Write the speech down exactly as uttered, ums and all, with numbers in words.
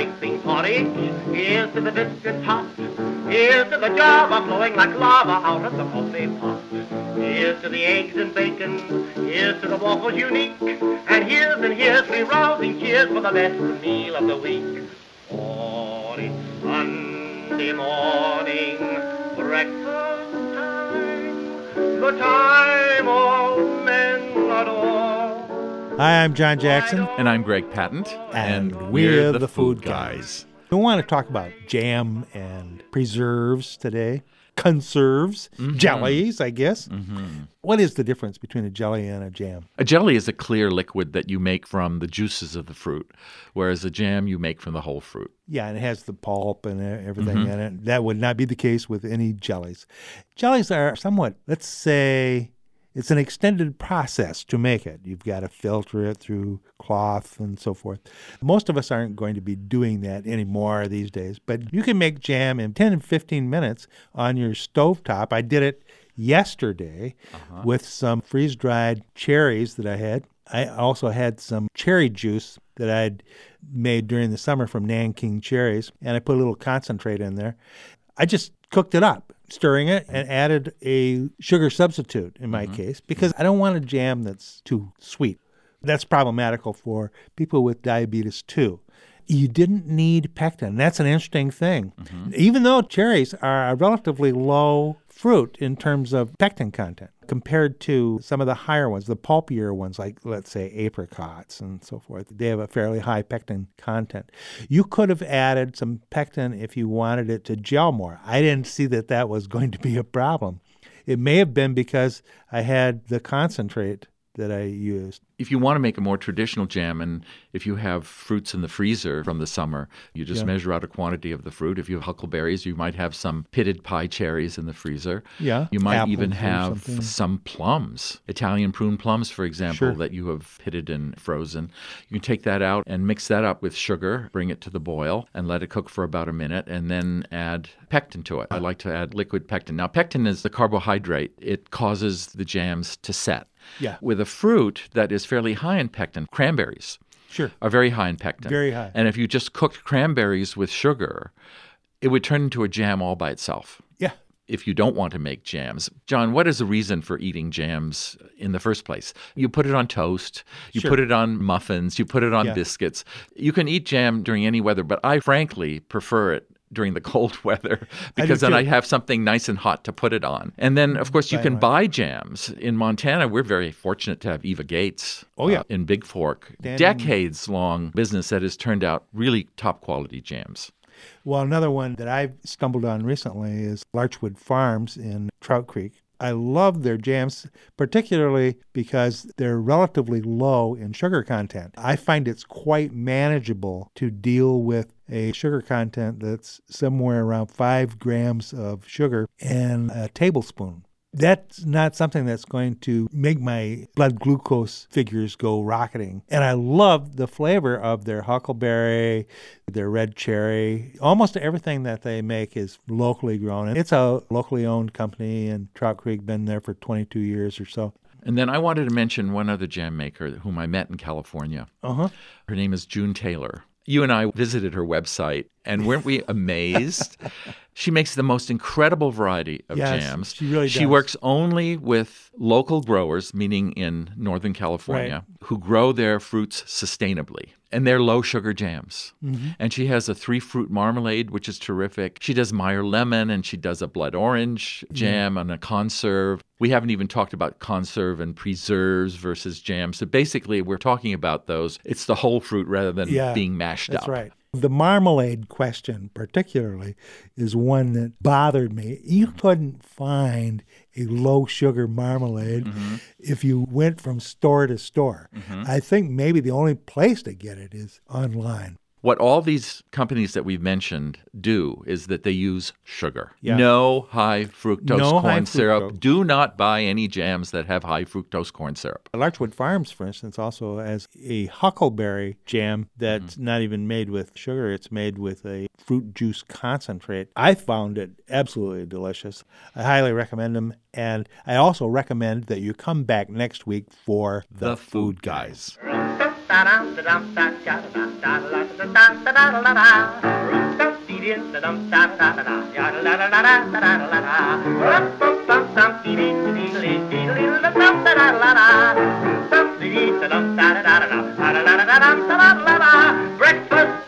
piping porridge. Here's to the biscuits hot. Here's to the java flowing like lava out of the coffee pot. Here's to the eggs and bacon. Here's to the waffles unique. And here's and here's three rousing cheers for the best meal of the week. Oh, it's Sunday morning, breakfast time, the time all men adore. Hi, I'm John Jackson. And I'm Greg Patent. And, and we're, we're the, the Food guys. guys. We want to talk about jam and preserves today. Conserves, mm-hmm. jellies, I guess. Mm-hmm. What is the difference between a jelly and a jam? A jelly is a clear liquid that you make from the juices of the fruit, whereas a jam you make from the whole fruit. Yeah, and it has the pulp and everything mm-hmm. in it. That would not be the case with any jellies. Jellies are somewhat, let's say, it's an extended process to make it. You've got to filter it through cloth and so forth. Most of us aren't going to be doing that anymore these days, but you can make jam in ten and fifteen minutes on your stovetop. I did it yesterday uh-huh. with some freeze-dried cherries that I had. I also had some cherry juice that I'd made during the summer from Nanking cherries, and I put a little concentrate in there. I just cooked it up, stirring it, and added a sugar substitute in my mm-hmm. case, because I don't want a jam that's too sweet. That's problematical for people with diabetes too. You didn't need pectin. That's an interesting thing. Mm-hmm. Even though cherries are a relatively low fruit in terms of pectin content compared to some of the higher ones, the pulpier ones like, let's say, apricots and so forth. They have a fairly high pectin content. You could have added some pectin if you wanted it to gel more. I didn't see that that was going to be a problem. It may have been because I had the concentrate that I used. If you want to make a more traditional jam, and if you have fruits in the freezer from the summer, you just yeah. measure out a quantity of the fruit. If you have huckleberries, you might have some pitted pie cherries in the freezer. Yeah. You might Apples even have something. some plums, Italian prune plums, for example, sure. that you have pitted and frozen. You can take that out and mix that up with sugar, bring it to the boil, and let it cook for about a minute, and then add pectin to it. I like to add liquid pectin. Now, pectin is the carbohydrate. It causes the jams to set. Yeah. With a fruit that is fairly high in pectin, cranberries sure. are very high in pectin. Very high. And if you just cooked cranberries with sugar, it would turn into a jam all by itself. Yeah. If you don't want to make jams. John, what is the reason for eating jams in the first place? You put it on toast, you sure. put it on muffins, you put it on yeah. biscuits. You can eat jam during any weather, but I frankly prefer it during the cold weather because then I have something nice and hot to put it on. And then, of course, you can buy jams. In Montana, we're very fortunate to have Eva Gates oh, yeah. uh, in Big Fork. Standing. Decades-long business that has turned out really top-quality jams. Well, another one that I've stumbled on recently is Larchwood Farms in Trout Creek. I love their jams, particularly because they're relatively low in sugar content. I find it's quite manageable to deal with a sugar content that's somewhere around five grams of sugar and a tablespoon. That's not something that's going to make my blood glucose figures go rocketing. And I love the flavor of their huckleberry, their red cherry. Almost everything that they make is locally grown. And it's a locally owned company in Trout Creek, been there for twenty-two years or so. And then I wanted to mention one other jam maker whom I met in California. Uh-huh. Her name is June Taylor. You and I visited her website, and weren't we amazed? She makes the most incredible variety of yes, jams. She really does. She works only with local growers, meaning in Northern California, right. who grow their fruits sustainably. And they're low-sugar jams. Mm-hmm. And she has a three-fruit marmalade, which is terrific. She does Meyer lemon, and she does a blood orange jam mm. and a conserve. We haven't even talked about conserve and preserves versus jams. So basically, we're talking about those. It's the whole fruit rather than yeah, being mashed that's up. That's right. The marmalade question particularly is one that bothered me. You couldn't find a low-sugar marmalade mm-hmm. if you went from store to store. Mm-hmm. I think maybe the only place to get it is online. What all these companies that we've mentioned do is that they use sugar. Yeah. No high fructose no corn high syrup. Fructose. Do not buy any jams that have high fructose corn syrup. Larchwood Farms, for instance, also has a huckleberry jam that's mm-hmm. not even made with sugar. It's made with a fruit juice concentrate. I found it absolutely delicious. I highly recommend them. And I also recommend that you come back next week for The, the Food Guys. Guys. Breakfast